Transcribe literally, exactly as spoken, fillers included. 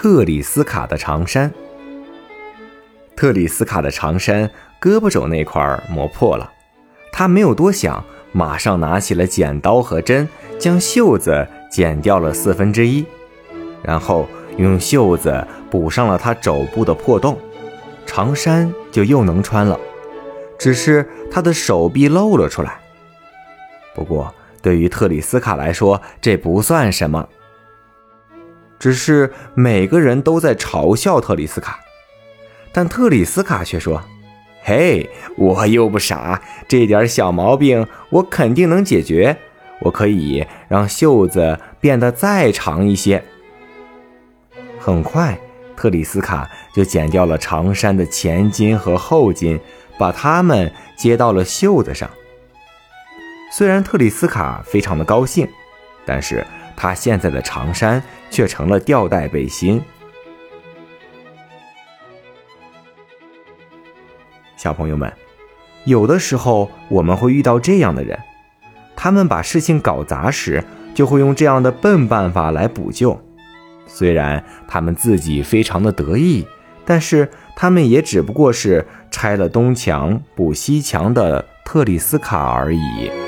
特里斯卡的长衫。特里斯卡的长衫胳膊肘那块磨破了，他没有多想，马上拿起了剪刀和针，将袖子剪掉了四分之一，然后用袖子补上了他肘部的破洞，长衫就又能穿了，只是他的手臂露了出来。不过对于特里斯卡来说，这不算什么，只是每个人都在嘲笑特里斯卡。但特里斯卡却说，嘿，我又不傻，这点小毛病我肯定能解决，我可以让袖子变得再长一些。很快，特里斯卡就剪掉了长衫的前襟和后襟，把它们接到了袖子上。虽然特里斯卡非常的高兴，但是他现在的长衫却成了吊带背心。小朋友们，有的时候我们会遇到这样的人，他们把事情搞砸时，就会用这样的笨办法来补救。虽然他们自己非常的得意，但是他们也只不过是拆了东墙补西墙的特里斯卡而已。